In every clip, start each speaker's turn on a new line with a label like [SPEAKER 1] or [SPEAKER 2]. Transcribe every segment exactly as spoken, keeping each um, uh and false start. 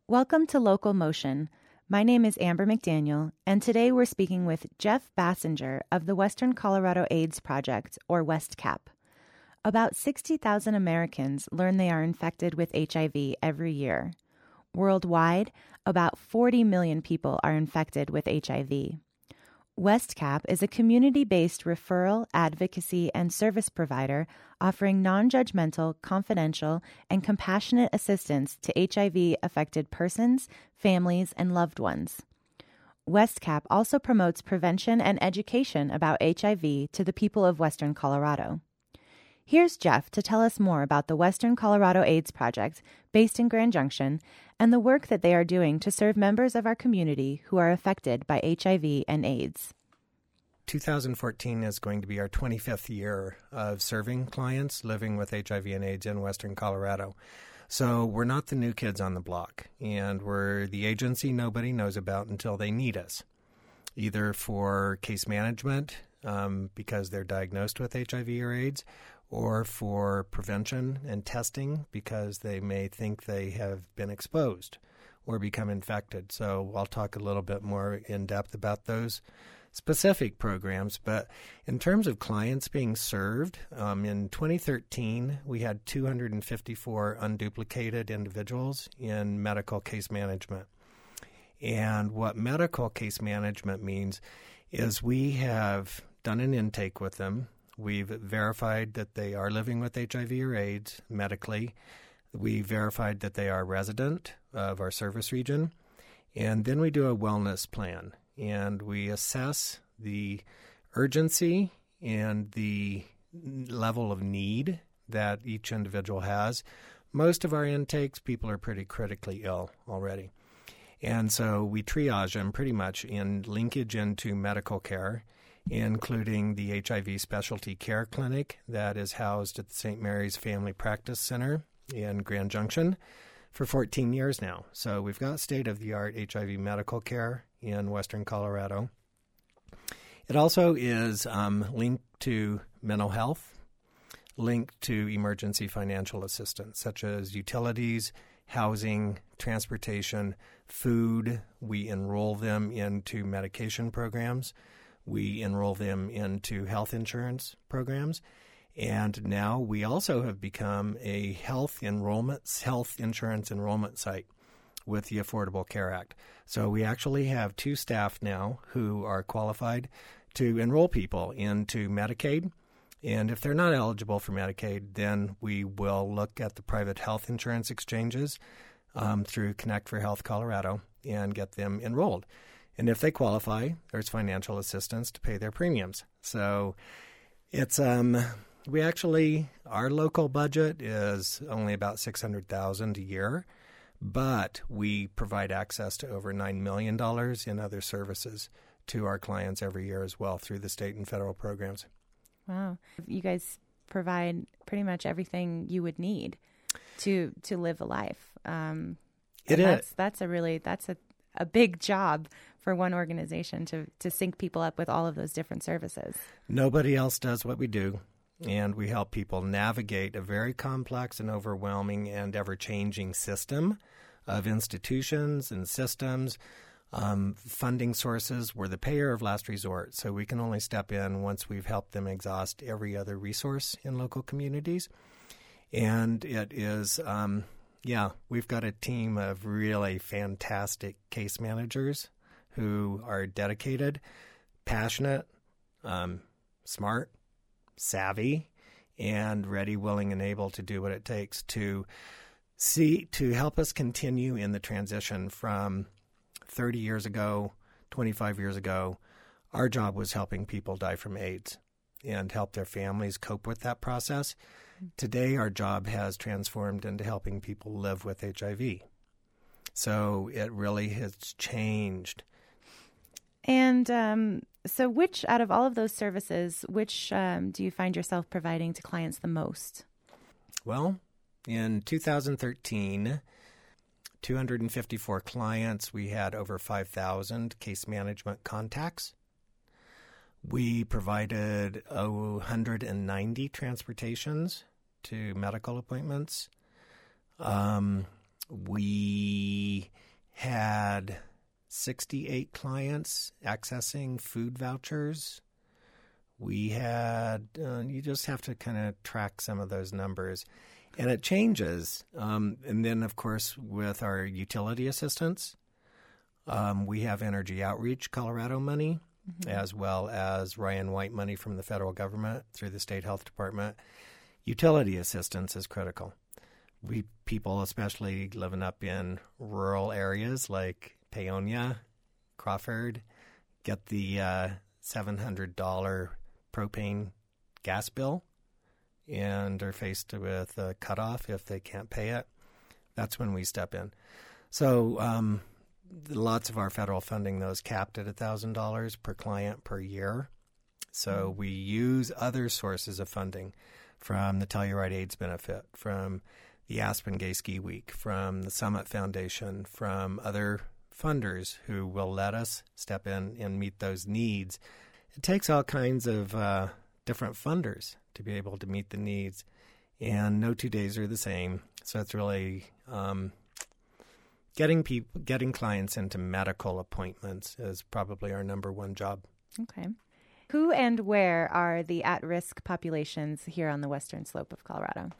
[SPEAKER 1] Welcome to Local Motion. My name is Amber McDaniel, and today we're speaking with Jeff Bassinger of the Western Colorado AIDS Project, or WestCap. About sixty thousand Americans learn they are infected with H I V every year. Worldwide, about forty million people are infected with H I V. WestCap is a community-based referral, advocacy, and service provider offering non-judgmental, confidential, and compassionate assistance to H I V-affected persons, families, and loved ones. WestCap also promotes prevention and education about H I V to the people of Western Colorado. Here's Jeff to tell us more about the Western Colorado AIDS Project, based in Grand Junction, and the work that they are doing to serve members of our community who are affected by H I V and AIDS.
[SPEAKER 2] two thousand fourteen is going to be our twenty-fifth year of serving clients living with H I V and AIDS in Western Colorado. So we're not the new kids on the block, and we're the agency nobody knows about until they need us, either for case management um, because they're diagnosed with H I V or AIDS, or for prevention and testing because they may think they have been exposed or become infected. So I'll talk a little bit more in depth about those specific programs. But in terms of clients being served, um, in twenty thirteen, we had two hundred fifty-four unduplicated individuals in medical case management. And what medical case management means is we have done an intake with them. We've verified that they are living with H I V or AIDS medically. We verified that they are a resident of our service region. And then we do a wellness plan. And we assess the urgency and the level of need that each individual has. Most of our intakes, people are pretty critically ill already. And so we triage them pretty much in linkage into medical care, including the H I V Specialty Care Clinic that is housed at the Saint Mary's Family Practice Center in Grand Junction for fourteen years now. So we've got state-of-the-art H I V medical care in Western Colorado. It also is um, linked to mental health, linked to emergency financial assistance, such as utilities, housing, transportation, food. We enroll them into medication programs. We enroll them into health insurance programs. And now we also have become a health enrollment, health insurance enrollment site with the Affordable Care Act. So we actually have two staff now who are qualified to enroll people into Medicaid. And if they're not eligible for Medicaid, then we will look at the private health insurance exchanges um, through Connect for Health Colorado and get them enrolled. And if they qualify, there's financial assistance to pay their premiums. So it's um we actually, our local budget is only about six hundred thousand dollars a year, but we provide access to over nine million dollars in other services to our clients every year as well through the state and federal programs.
[SPEAKER 1] Wow. You guys provide pretty much everything you would need to to live a life. Um,
[SPEAKER 2] it
[SPEAKER 1] that's,
[SPEAKER 2] is.
[SPEAKER 1] That's a really, that's a, a big job for one organization to, to sync people up with all of those different services.
[SPEAKER 2] Nobody else does what we do. And we help people navigate a very complex and overwhelming and ever-changing system of institutions and systems, um, funding sources. We're the payer of last resort, so we can only step in once we've helped them exhaust every other resource in local communities. And it is, um, yeah, we've got a team of really fantastic case managers who are dedicated, passionate, um, smart, savvy, and ready, willing, and able to do what it takes to see to help us continue in the transition from thirty years ago, twenty-five years ago. Our job was helping people die from AIDS and help their families cope with that process. Today, our job has transformed into helping people live with H I V. So it really has changed.
[SPEAKER 1] And um, so which, out of all of those services, which um, do you find yourself providing to clients the most?
[SPEAKER 2] Well, in two thousand thirteen, two hundred fifty-four clients, we had over five thousand case management contacts. We provided oh, one hundred ninety transportations to medical appointments. Um, we had sixty-eight clients accessing food vouchers. We had, uh, you just have to kind of track some of those numbers. And it changes. Um, and then, of course, with our utility assistance, um, we have Energy Outreach Colorado money, mm-hmm. as well as Ryan White money from the federal government through the state health department. Utility assistance is critical. We people, especially living up in rural areas like Paonia, Crawford, get the uh, seven hundred dollars propane gas bill and are faced with a cutoff if they can't pay it. That's when we step in. So um, lots of our federal funding, though, is capped at one thousand dollars per client per year. So we use other sources of funding from the Telluride AIDS benefit, from the Aspen Gay Ski Week, from the Summit Foundation, from other funders who will let us step in and meet those needs. It takes all kinds of uh, different funders to be able to meet the needs, and no two days are the same. So it's really um, getting people, getting clients into medical appointments is probably our number one job.
[SPEAKER 1] Okay. Who and where are the at-risk populations here on the western slope of Colorado?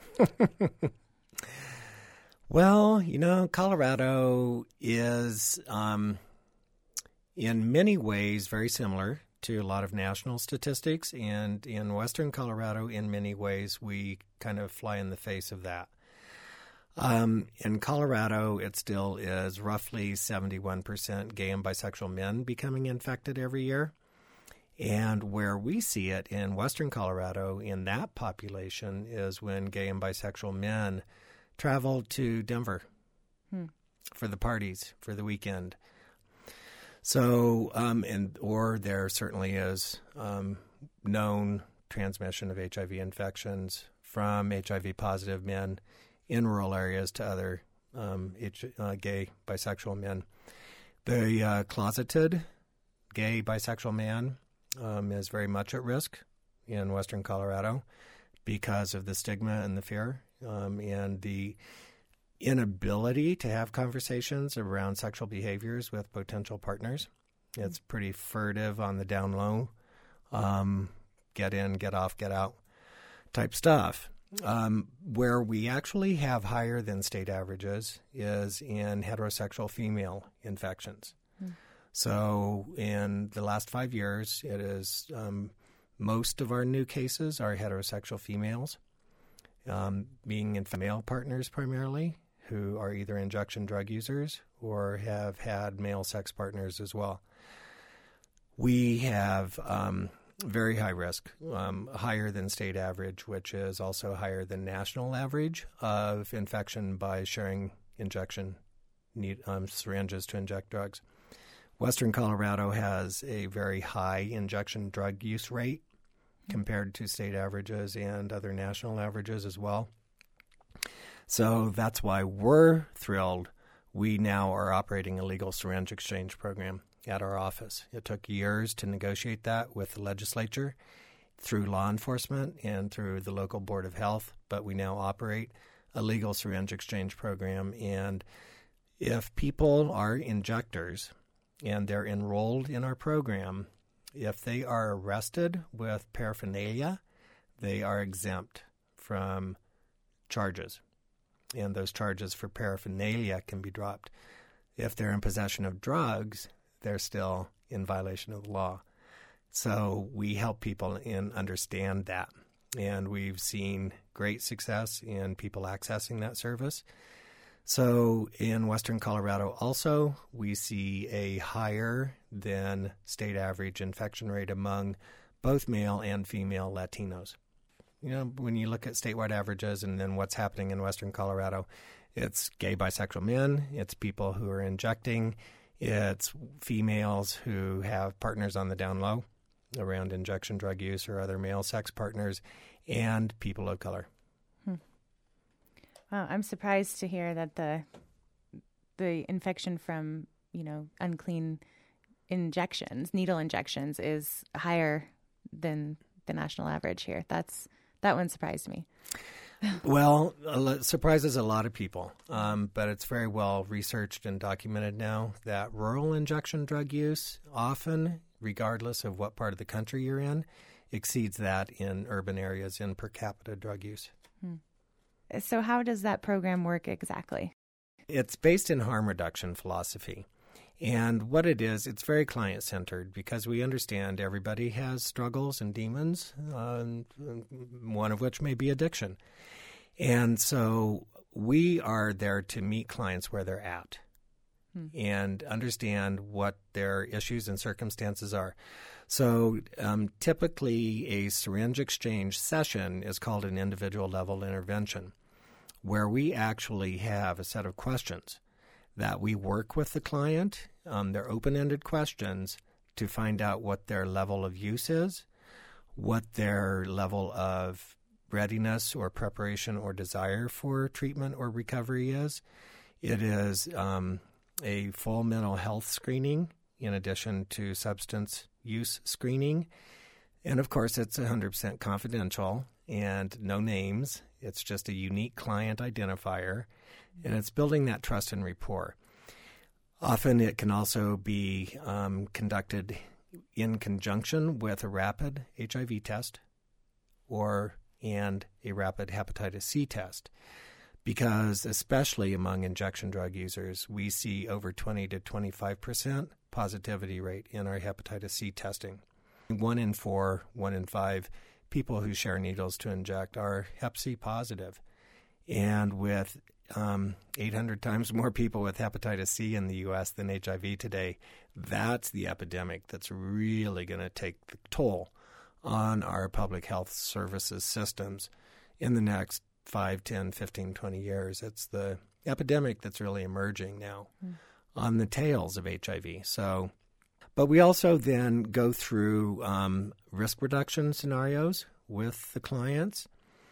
[SPEAKER 2] Well, you know, Colorado is um, in many ways very similar to a lot of national statistics, and in western Colorado, in many ways, we kind of fly in the face of that. Um, in Colorado, it still is roughly seventy-one percent gay and bisexual men becoming infected every year. And where we see it in western Colorado in that population is when gay and bisexual men travel to Denver hmm. for the parties, for the weekend. So, um, and or there certainly is um, known transmission of H I V infections from H I V positive men in rural areas to other um, H, uh, gay, bisexual men. The uh, closeted gay, bisexual man um, is very much at risk in western Colorado because of the stigma and the fear um, and the inability to have conversations around sexual behaviors with potential partners. It's pretty furtive on the down low, um, get in, get off, get out type stuff. Um, where we actually have higher than state averages is in heterosexual female infections. Mm. So in the last five years, it is um, most of our new cases are heterosexual females, um, being in male partners primarily, who are either injection drug users or have had male sex partners as well. We have um, very high risk, um, higher than state average, which is also higher than national average of infection by sharing injection need, um, syringes to inject drugs. Western Colorado has a very high injection drug use rate compared to state averages and other national averages as well. So that's why we're thrilled we now are operating a legal syringe exchange program at our office. It took years to negotiate that with the legislature through law enforcement and through the local board of health, but we now operate a legal syringe exchange program. And if people are injectors and they're enrolled in our program, if they are arrested with paraphernalia, they are exempt from charges. And those charges for paraphernalia can be dropped. If they're in possession of drugs, they're still in violation of the law. So we help people in understand that. And we've seen great success in people accessing that service. So in western Colorado also, we see a higher than state average infection rate among both male and female Latinos. You know, when you look at statewide averages and then what's happening in western Colorado, it's gay, bisexual men, it's people who are injecting, it's females who have partners on the down low around injection drug use or other male sex partners, and people of color.
[SPEAKER 1] Hmm. Wow, I'm surprised to hear that the the infection from, you know, unclean injections, needle injections, is higher than the national average here. That's that one surprised me.
[SPEAKER 2] Well, it surprises a lot of people, um, but it's very well researched and documented now that rural injection drug use often, regardless of what part of the country you're in, exceeds that in urban areas in per capita drug use.
[SPEAKER 1] Hmm. So how does that program work exactly?
[SPEAKER 2] It's based in harm reduction philosophy. And what it is, it's very client-centered because we understand everybody has struggles and demons, uh, one of which may be addiction. And so we are there to meet clients where they're at hmm. and understand what their issues and circumstances are. So um, typically a syringe exchange session is called an individual level intervention, where we actually have a set of questions that we work with the client. Um, they're open-ended questions to find out what their level of use is, what their level of readiness or preparation or desire for treatment or recovery is. It is um, a full mental health screening in addition to substance use screening. And, of course, it's one hundred percent confidential and no names. It's just a unique client identifier, and it's building that trust and rapport. Often it can also be um, conducted in conjunction with a rapid H I V test or and a rapid hepatitis C test, because especially among injection drug users, we see over twenty to twenty-five percent positivity rate in our hepatitis C testing. One in four, one in five people who share needles to inject are hep C positive. And with um, eight hundred times more people with hepatitis C in the U S than H I V today, that's the epidemic that's really going to take the toll on our public health services systems in the next five, ten, fifteen, twenty years. It's the epidemic that's really emerging now mm. on the tails of H I V. So, but we also then go through um, risk reduction scenarios with the clients.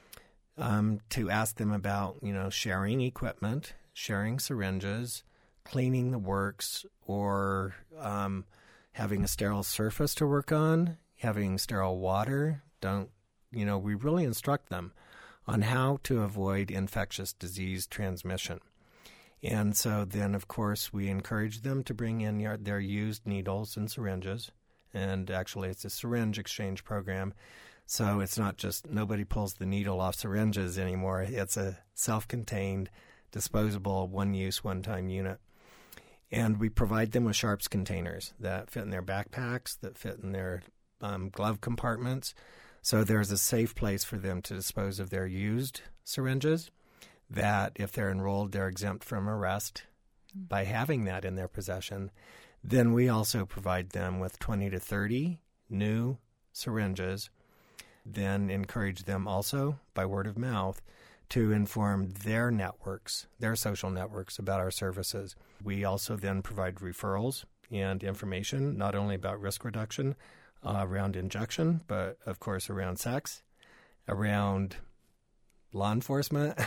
[SPEAKER 2] Um, to ask them about, you know, sharing equipment, sharing syringes, cleaning the works, or um, having a sterile surface to work on, having sterile water. Don't, you know, we really instruct them on how to avoid infectious disease transmission. And so then, of course, we encourage them to bring in your, their used needles and syringes. And actually, it's a syringe exchange program. So it's not just nobody pulls the needle off syringes anymore. It's a self-contained, disposable, one-use, one-time unit. And we provide them with sharps containers that fit in their backpacks, that fit in their um, glove compartments. So there's a safe place for them to dispose of their used syringes, that if they're enrolled, they're exempt from arrest mm-hmm. by having that in their possession. Then we also provide them with twenty to thirty new syringes, then encourage them also by word of mouth to inform their networks, their social networks about our services. We also then provide referrals and information, not only about risk reduction uh, around injection, but of course around sex, around law enforcement,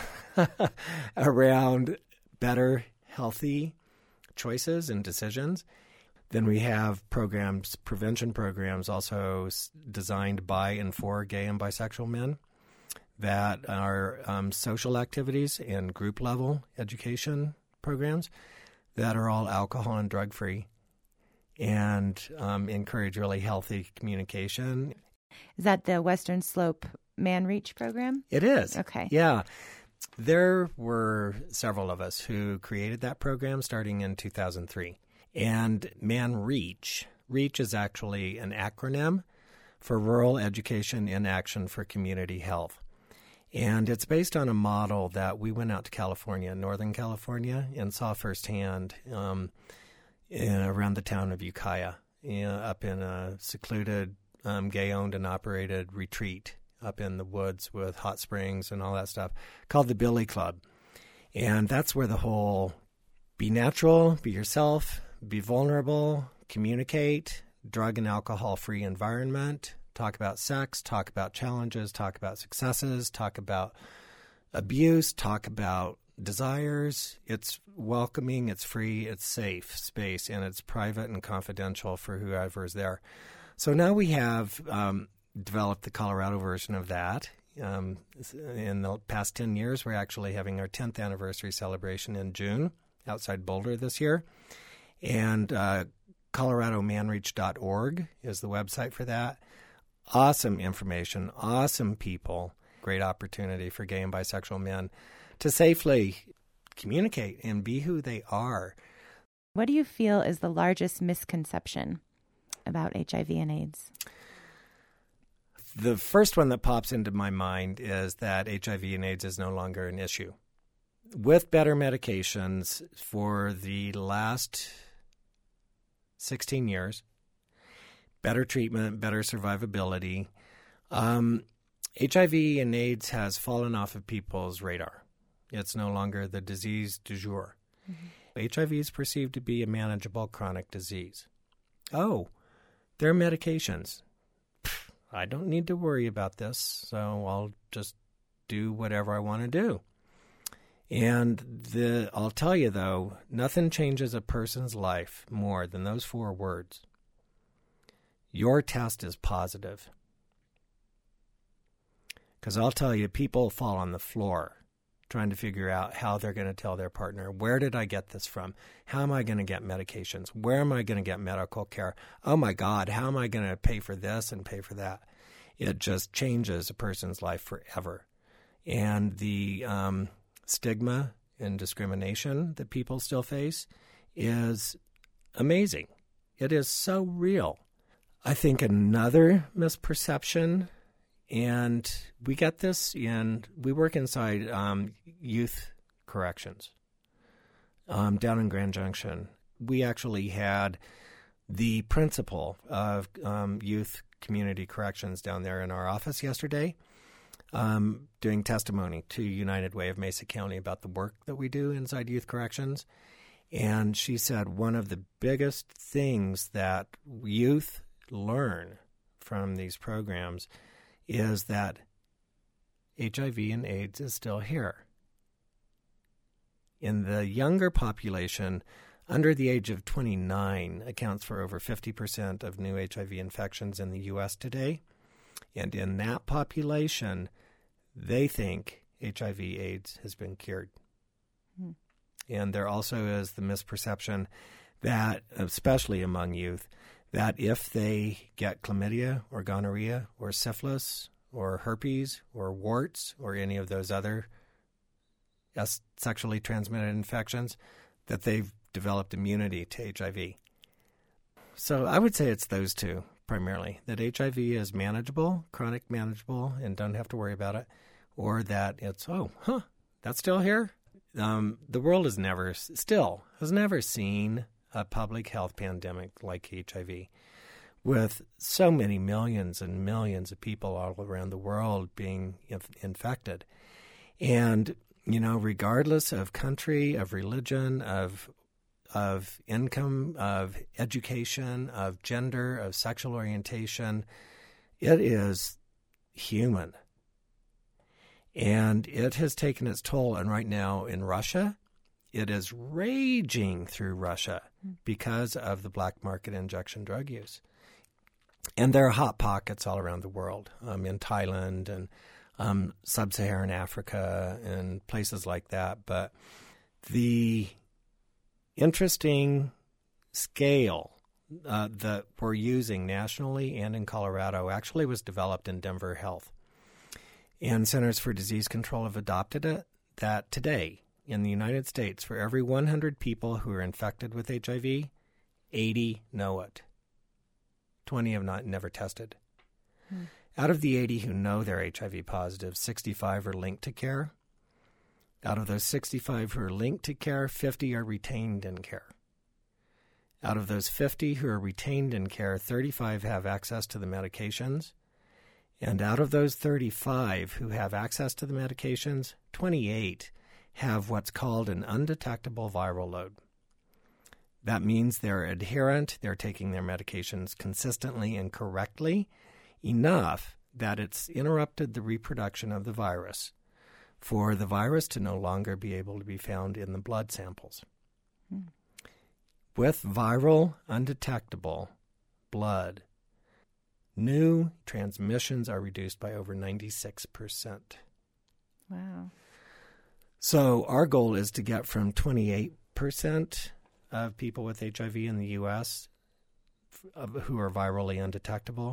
[SPEAKER 2] around better, healthy choices and decisions. Then we have programs, prevention programs also designed by and for gay and bisexual men that are um, social activities and group level education programs that are all alcohol and drug free and um, encourage really healthy communication.
[SPEAKER 1] Is that the Western Slope Man Reach program?
[SPEAKER 2] It is.
[SPEAKER 1] Okay.
[SPEAKER 2] Yeah. There were several of us who created that program starting in two thousand three. And Man Reach, REACH is actually an acronym for Rural Education in Action for Community Health. And it's based on a model that we went out to California, Northern California, and saw firsthand um, in, around the town of Ukiah, you know, up in a secluded, um, gay-owned and operated retreat up in the woods with hot springs and all that stuff, called the Billy Club. And that's where the whole be natural, be yourself, be vulnerable, communicate, drug and alcohol-free environment, talk about sex, talk about challenges, talk about successes, talk about abuse, talk about desires. It's welcoming, it's free, it's safe space, and it's private and confidential for whoever is there. So now we have um, developed the Colorado version of that, Um, in the past ten years, we're actually having our tenth anniversary celebration in June outside Boulder this year. And uh, Colorado Man Reach dot org is the website for that. Awesome information, awesome people, great opportunity for gay and bisexual men to safely communicate and be who they are.
[SPEAKER 1] What do you feel is the largest misconception about H I V and AIDS?
[SPEAKER 2] The first one that pops into my mind is that H I V and AIDS is no longer an issue. With better medications for the last sixteen years, better treatment, better survivability, um, H I V and AIDS has fallen off of people's radar. It's no longer the disease du jour. Mm-hmm. H I V is perceived to be a manageable chronic disease. Oh, there are medications. I don't need to worry about this, so I'll just do whatever I want to do. And the I'll tell you, though, nothing changes a person's life more than those four words. Your test is positive. Because I'll tell you, people fall on the floor trying to figure out how they're going to tell their partner, where did I get this from? How am I going to get medications? Where am I going to get medical care? Oh, my God, how am I going to pay for this and pay for that? It just changes a person's life forever. And the um, stigma and discrimination that people still face is amazing. It is so real. I think another misperception, and we get this in, we work inside um, youth corrections um, down in Grand Junction. We actually had the principal of um, youth community corrections down there in our office yesterday um, doing testimony to United Way of Mesa County about the work that we do inside youth corrections. And she said one of the biggest things that youth learn from these programs is that H I V and AIDS is still here. In the younger population, under the age of twenty-nine, accounts for over fifty percent of new H I V infections in the U S today. And in that population, they think H I V AIDS has been cured. Hmm. And there also is the misperception that, especially among youth, that if they get chlamydia or gonorrhea or syphilis or herpes or warts or any of those other sexually transmitted infections, that they've developed immunity to H I V. So I would say it's those two primarily, that H I V is manageable, chronic manageable, and don't have to worry about it, or that it's, oh, huh, that's still here? Um, the world has never, still, has never seen a public health pandemic like H I V, with so many millions and millions of people all around the world being inf- infected. And, you know, regardless of country, of religion, of of income, of education, of gender, of sexual orientation, it is human. And it has taken its toll. And right now in Russia, it is raging through Russia because of the black market injection drug use. And there are hot pockets all around the world, um, in Thailand and um, sub-Saharan Africa and places like that. But the interesting scale uh, that we're using nationally and in Colorado actually was developed in Denver Health. And Centers for Disease Control have adopted it, that today in the United States, for every one hundred people who are infected with H I V, eighty know it. twenty have not never tested. Hmm. Out of the eighty who know they're H I V positive, sixty-five are linked to care. Out of those sixty-five who are linked to care, fifty are retained in care. Out of those fifty who are retained in care, thirty-five have access to the medications. And out of those thirty-five who have access to the medications, twenty-eight have what's called an undetectable viral load. That means they're adherent, they're taking their medications consistently and correctly, enough that it's interrupted the reproduction of the virus, for the virus to no longer be able to be found in the blood samples. Hmm. With viral, undetectable blood, New transmissions are reduced by over ninety-six percent.
[SPEAKER 1] Wow.
[SPEAKER 2] So our goal is to get from twenty-eight percent of people with H I V in the U S who are virally undetectable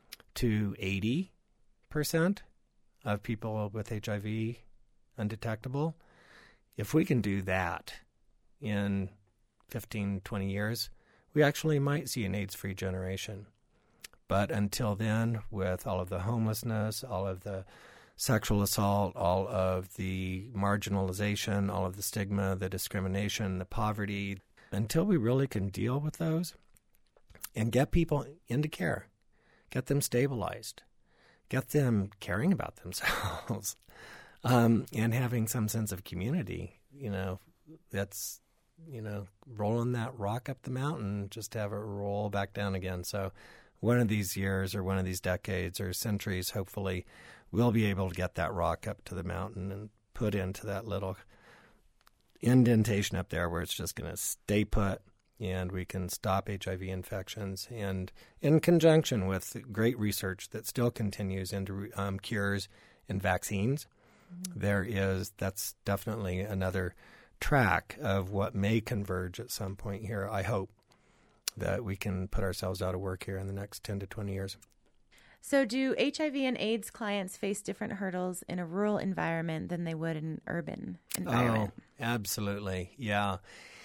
[SPEAKER 2] to eighty percent of people with H I V undetectable. If we can do that in fifteen, twenty years, we actually might see an AIDS-free generation. But until then, with all of the homelessness, all of the sexual assault, all of the marginalization, all of the stigma, the discrimination, the poverty, until we really can deal with those and get people into care, get them stabilized, get them caring about themselves, um, and having some sense of community, you know, that's, you know, rolling that rock up the mountain, just to have it roll back down again. So one of these years or one of these decades or centuries, hopefully, we'll be able to get that rock up to the mountain and put into that little indentation up there where it's just going to stay put, and we can stop H I V infections. And in conjunction with great research that still continues into um, cures and vaccines, mm-hmm. there is, that's definitely another track of what may converge at some point here. I hope that we can put ourselves out of work here in the next ten to twenty years.
[SPEAKER 1] So do H I V and AIDS clients face different hurdles in a rural environment than they would in an urban environment?
[SPEAKER 2] Oh, absolutely. Yeah.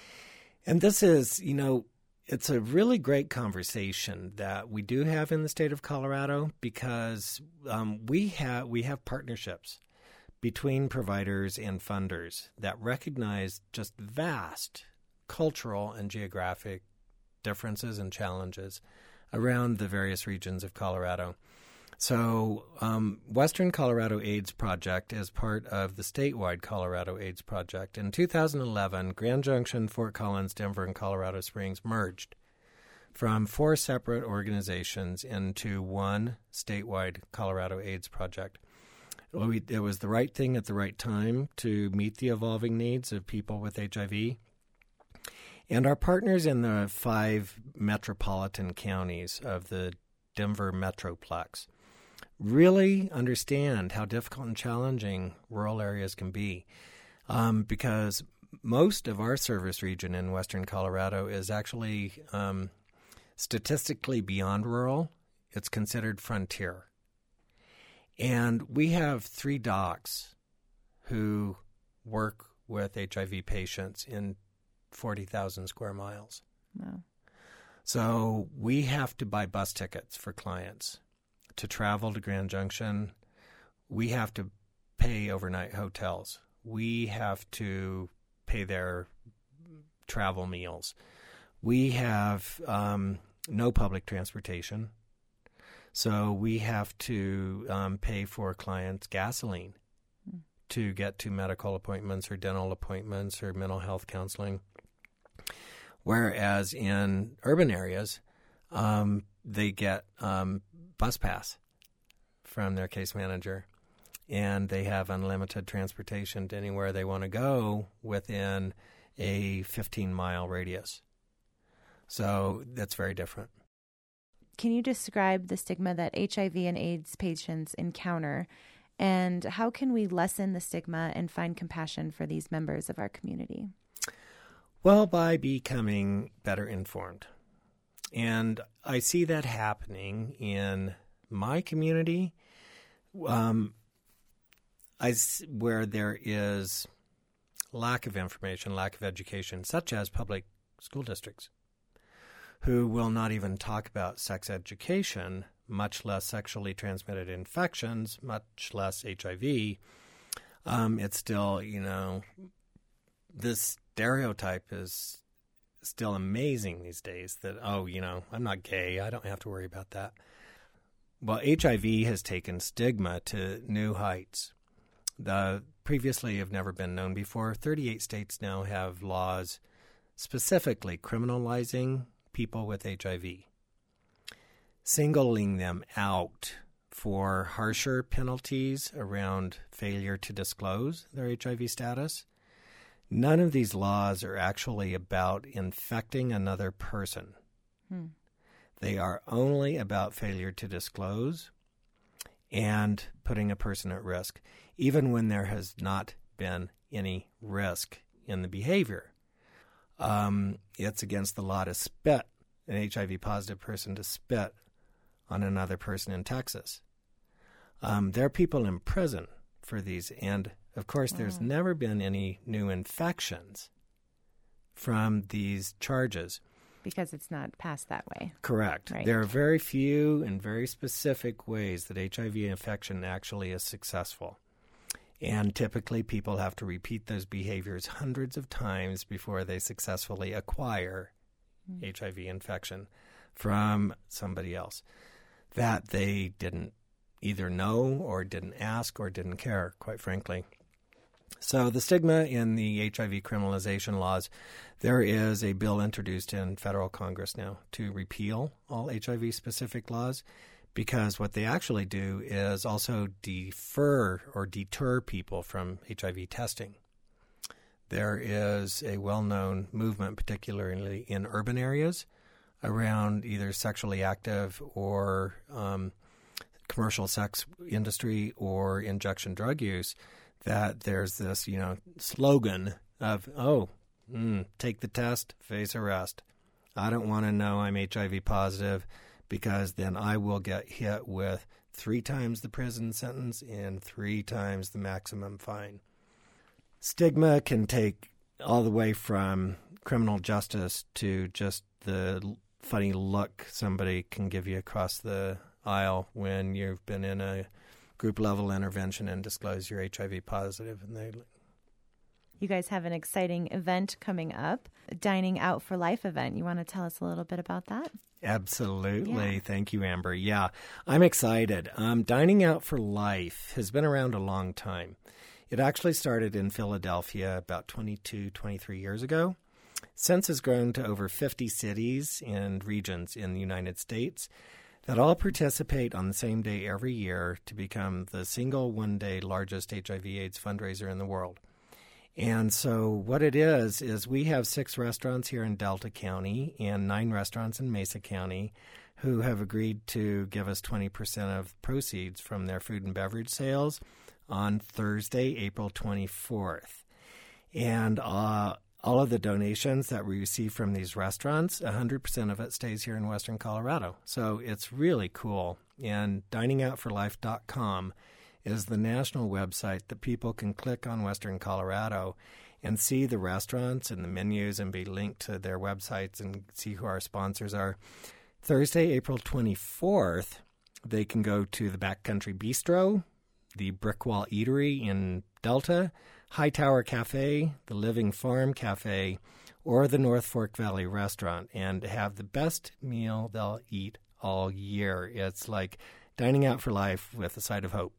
[SPEAKER 2] And this is, you know, it's a really great conversation that we do have in the state of Colorado, because um, we have we have partnerships between providers and funders that recognize just vast cultural and geographic differences and challenges around the various regions of Colorado. So um, Western Colorado AIDS Project is part of the statewide Colorado AIDS Project. In two thousand eleven, Grand Junction, Fort Collins, Denver, and Colorado Springs merged from four separate organizations into one statewide Colorado AIDS Project. We, it was the right thing at the right time to meet the evolving needs of people with H I V. And our partners in the five metropolitan counties of the Denver Metroplex really understand how difficult and challenging rural areas can be, um, because most of our service region in western Colorado is actually um, statistically beyond rural. It's considered frontier. And we have three docs who work with H I V patients in forty thousand square miles.
[SPEAKER 1] Wow. So
[SPEAKER 2] we have to buy bus tickets for clients to travel to Grand Junction. We have to pay overnight hotels. We have to pay their travel meals. We have um, no public transportation. So we have to um, pay for clients' gasoline mm. to get to medical appointments or dental appointments or mental health counseling. Whereas in urban areas, um, they get um, bus pass from their case manager, and they have unlimited transportation to anywhere they want to go within a fifteen-mile radius. So that's very different.
[SPEAKER 1] Can you describe the stigma that H I V and AIDS patients encounter, and how can we lessen the stigma and find compassion for these members of our community?
[SPEAKER 2] Well, by becoming better informed. And I see that happening in my community, um, I, where there is lack of information, lack of education, such as public school districts, who will not even talk about sex education, much less sexually transmitted infections, much less H I V. Um, it's still, you know, this stereotype is still amazing these days that, oh, you know, I'm not gay, I don't have to worry about that. Well, H I V has taken stigma to new heights. The previously have never been known before. thirty-eight states now have laws specifically criminalizing people with H I V, singling them out for harsher penalties around failure to disclose their H I V status. None of these laws are actually about infecting another person. Hmm. They are only about failure to disclose and putting a person at risk, even when there has not been any risk in the behavior. Um, it's against the law to spit, an H I V-positive person to spit on another person in Texas. Um, there are people in prison for these, and of course, wow. there's never been any new infections from these charges.
[SPEAKER 1] Because it's not passed that way.
[SPEAKER 2] Correct.
[SPEAKER 1] Right.
[SPEAKER 2] There are very few and very specific ways that H I V infection actually is successful. And typically people have to repeat those behaviors hundreds of times before they successfully acquire mm. H I V infection from somebody else that they didn't either know or didn't ask or didn't care, quite frankly. So the stigma in the H I V criminalization laws, there is a bill introduced in federal Congress now to repeal all H I V-specific laws, because what they actually do is also defer or deter people from H I V testing. There is a well-known movement, particularly in urban areas, around either sexually active or um, commercial sex industry or injection drug use, that there's this, you know, slogan of, oh, mm, take the test, face arrest. I don't want to know I'm H I V positive because then I will get hit with three times the prison sentence and three times the maximum fine. Stigma can take all the way from criminal justice to just the funny look somebody can give you across the aisle when you've been in a group level intervention and disclose you're H I V positive. And they,
[SPEAKER 1] you guys have an exciting event coming up, a Dining Out for Life event. You want to tell us a little bit about that?
[SPEAKER 2] Absolutely.
[SPEAKER 1] Yeah.
[SPEAKER 2] Thank you, Amber. Yeah, I'm excited. Um, Dining Out for Life has been around a long time. It actually started in Philadelphia about twenty-two, twenty-three years ago. Since has grown to over fifty cities and regions in the United States that all participate on the same day every year to become the single one-day largest H I V AIDS fundraiser in the world. And so what it is, is we have six restaurants here in Delta County and nine restaurants in Mesa County who have agreed to give us twenty percent of proceeds from their food and beverage sales on Thursday, April twenty-fourth. And uh, all of the donations that we receive from these restaurants, one hundred percent of it stays here in Western Colorado. So it's really cool. And dining out for life dot com is the national website that people can click on Western Colorado and see the restaurants and the menus and be linked to their websites and see who our sponsors are. Thursday, April twenty-fourth, they can go to the Backcountry Bistro, the Brickwall Eatery in Delta, Hightower Cafe, the Living Farm Cafe, or the North Fork Valley Restaurant and have the best meal they'll eat all year. It's like dining out for life with a side of hope.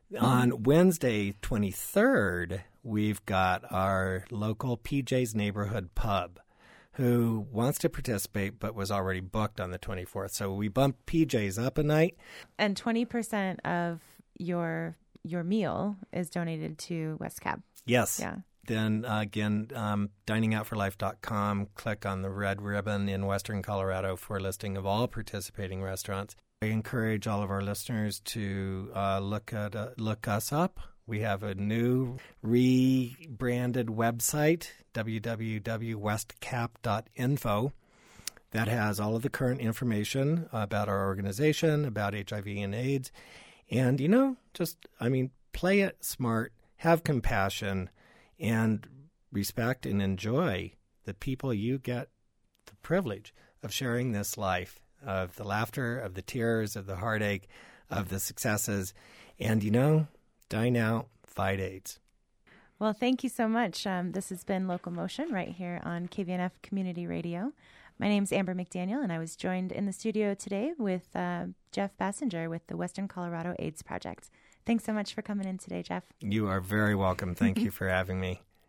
[SPEAKER 2] On Wednesday, twenty-third, we've got our local P J's Neighborhood Pub, who wants to participate but was already booked on the twenty-fourth. So we bumped P J's up a night.
[SPEAKER 1] And twenty percent of your your meal is donated to WestCap.
[SPEAKER 2] Yes.
[SPEAKER 1] Yeah.
[SPEAKER 2] Then, uh, again, um, dining out for life dot com, click on the red ribbon in Western Colorado for a listing of all participating restaurants. I encourage all of our listeners to uh, look at uh, look us up. We have a new rebranded website, w w w dot west cap dot info, that has all of the current information about our organization, about H I V and AIDS. And, you know, just, I mean, play it smart, have compassion, and respect and enjoy the people you get the privilege of sharing this life, of the laughter, of the tears, of the heartache, of the successes. And, you know, dine out, fight AIDS.
[SPEAKER 1] Well, thank you so much. Um, this has been Local Motion right here on K V N F Community Radio. My name's Amber McDaniel, and I was joined in the studio today with uh, Jeff Bassinger with the Western Colorado AIDS Project. Thanks so much for coming in today, Jeff.
[SPEAKER 2] You are very welcome. Thank you for having me.